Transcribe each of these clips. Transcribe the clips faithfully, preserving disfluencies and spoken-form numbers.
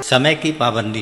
समय की पाबंदी।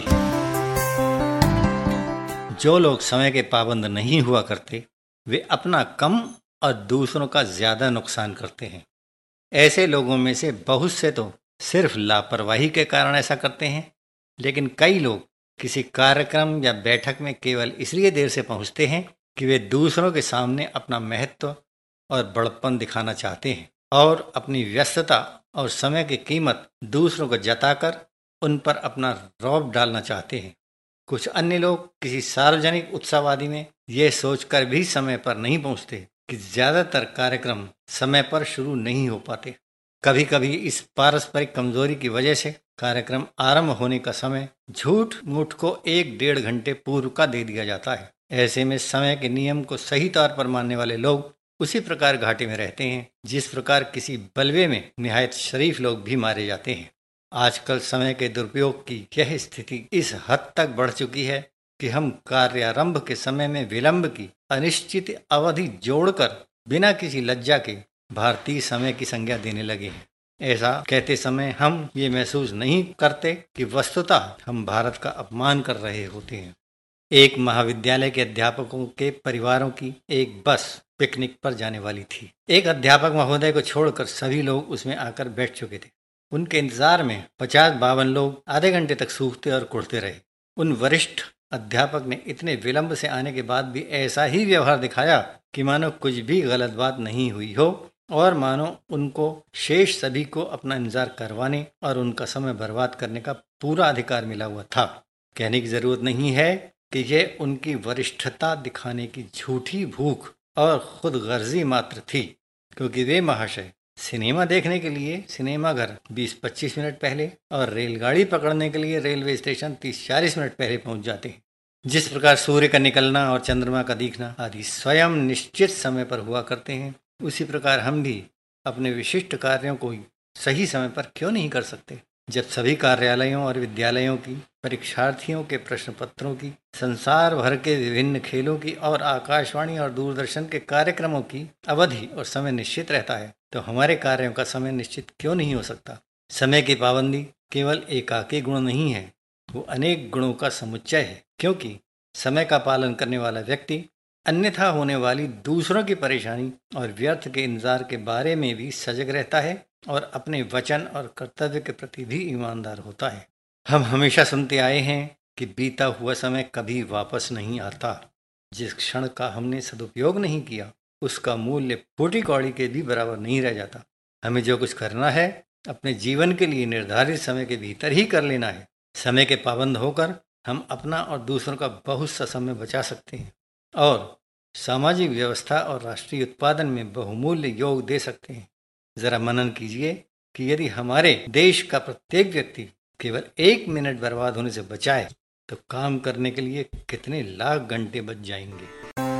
जो लोग समय के पाबंद नहीं हुआ करते वे अपना कम और दूसरों का ज्यादा नुकसान करते हैं। ऐसे लोगों में से बहुत से तो सिर्फ लापरवाही के कारण ऐसा करते हैं, लेकिन कई लोग किसी कार्यक्रम या बैठक में केवल इसलिए देर से पहुंचते हैं कि वे दूसरों के सामने अपना महत्व और बड़प्पन दिखाना चाहते हैं और अपनी व्यस्तता और समय की कीमत दूसरों को जताकर उन पर अपना रौब डालना चाहते हैं। कुछ अन्य लोग किसी सार्वजनिक उत्सवादि में यह सोचकर भी समय पर नहीं पहुंचते कि ज्यादातर कार्यक्रम समय पर शुरू नहीं हो पाते। कभी कभी इस पारस्परिक कमजोरी की वजह से कार्यक्रम आरंभ होने का समय झूठ मूठ को एक डेढ़ घंटे पूर्व का दे दिया जाता है। ऐसे में समय के नियम को सही तौर पर मानने वाले लोग उसी प्रकार घाटे में रहते हैं जिस प्रकार किसी बलवे में निहायत शरीफ लोग भी मारे जाते हैं। आजकल समय के दुरुपयोग की यह स्थिति इस हद तक बढ़ चुकी है कि हम कार्यारंभ के समय में विलंब की अनिश्चित अवधि जोड़कर बिना किसी लज्जा के भारतीय समय की संज्ञा देने लगे हैं। ऐसा कहते समय हम ये महसूस नहीं करते कि वस्तुतः हम भारत का अपमान कर रहे होते हैं। एक महाविद्यालय के अध्यापकों के परिवारों की एक बस पिकनिक पर जाने वाली थी। एक अध्यापक महोदय को छोड़कर सभी लोग उसमें आकर बैठ चुके थे। उनके इंतजार में पचास बावन लोग आधे घंटे तक सूखते और कुड़ते रहे। उन वरिष्ठ अध्यापक ने इतने विलंब से आने के बाद भी ऐसा ही व्यवहार दिखाया कि मानो कुछ भी गलत बात नहीं हुई हो और मानो उनको शेष सभी को अपना इंतजार करवाने और उनका समय बर्बाद करने का पूरा अधिकार मिला हुआ था। कहने की जरूरत नहीं है कि यह उनकी वरिष्ठता दिखाने की झूठी भूख और खुद गर्जी मात्र थी, क्योंकि वे महाशय सिनेमा देखने के लिए सिनेमा घर बीस पच्चीस मिनट पहले और रेलगाड़ी पकड़ने के लिए रेलवे स्टेशन तीस चालीस मिनट पहले पहुंच जाते हैं। जिस प्रकार सूर्य का निकलना और चंद्रमा का दिखना आदि स्वयं निश्चित समय पर हुआ करते हैं, उसी प्रकार हम भी अपने विशिष्ट कार्यों को सही समय पर क्यों नहीं कर सकते। जब सभी कार्यालयों और विद्यालयों की, परीक्षार्थियों के प्रश्न पत्रों की, संसार भर के विभिन्न खेलों की और आकाशवाणी और दूरदर्शन के कार्यक्रमों की अवधि और समय निश्चित रहता है, तो हमारे कार्यों का समय निश्चित क्यों नहीं हो सकता। समय की पाबंदी केवल एकाकी गुण नहीं है, वो अनेक गुणों का समुच्चय है, क्योंकि समय का पालन करने वाला व्यक्ति अन्यथा होने वाली दूसरों की परेशानी और व्यर्थ के इंतजार के बारे में भी सजग रहता है और अपने वचन और कर्तव्य के प्रति भी ईमानदार होता है। हम हमेशा सुनते आए हैं कि बीता हुआ समय कभी वापस नहीं आता। जिस क्षण का हमने सदुपयोग नहीं किया उसका मूल्य फूटी कौड़ी के भी बराबर नहीं रह जाता। हमें जो कुछ करना है अपने जीवन के लिए निर्धारित समय के भीतर ही कर लेना है। समय के पाबंद होकर हम अपना और दूसरों का बहुत सा समय बचा सकते हैं और सामाजिक व्यवस्था और राष्ट्रीय उत्पादन में बहुमूल्य योग दे सकते हैं। जरा मनन कीजिए कि यदि हमारे देश का प्रत्येक व्यक्ति केवल एक मिनट बर्बाद होने से बचाए तो काम करने के लिए कितने लाख घंटे बच जाएंगे।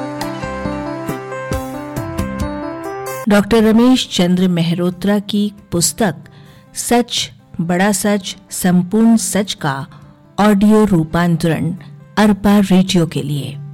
डॉक्टर रमेश चंद्र मेहरोत्रा की पुस्तक सच बड़ा सच संपूर्ण सच का ऑडियो रूपांतरण अरपा रेडियो के लिए